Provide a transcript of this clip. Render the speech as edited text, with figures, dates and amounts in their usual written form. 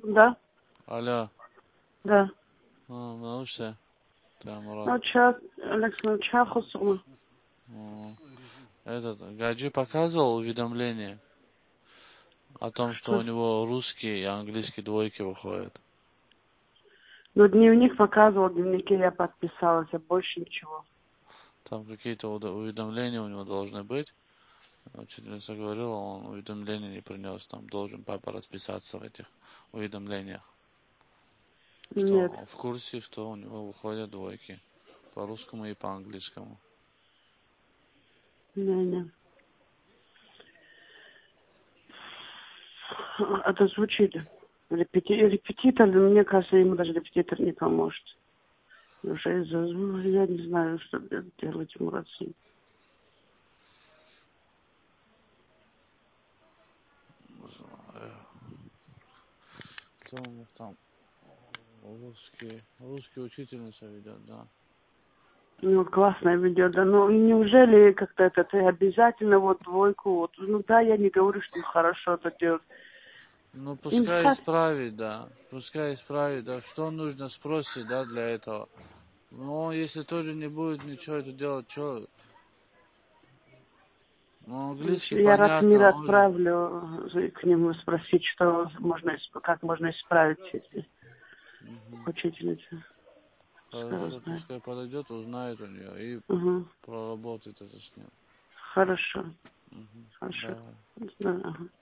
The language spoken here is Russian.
Да, Алло. да. Научишься? Там, Мурат. Ну, час, Александр, чахусума. Этот, Гаджи показывал уведомление о том, что у Что? него русский и английский двойки выходят. Ну, дневник показывал, в дневнике я подписалась, а больше ничего. Там какие-то уведомления у него должны быть. Учительница говорила, он уведомления не принес. Там должен папа расписаться в этих уведомлениях. Что Нет, он в курсе, что у него выходят двойки. По русскому и по английскому. не. Это звучит. Репетитор, но мне кажется, ему даже репетитор не поможет. Уже я не знаю, что делать ему России. Кто у них там? Русский учительница ведет, да. Ну, классно ведет, да. Ну, неужели как-то это ты обязательно вот двойку, вот, ну да, я не говорю, что хорошо это делать. Ну, Им пускай сад, исправит, да. Пускай исправит, да. Что нужно спросить, да, для этого. Но если тоже не будет ничего это делать, что? Ну, английский я Ратмира понятно, он же... отправлю к нему спросить, что можно, как можно исправить, если учительница что Хорошо, знает. пускай подойдет, узнает у нее и Угу. проработает это с ним. Хорошо, Угу. хорошо. Давай. Да, ага.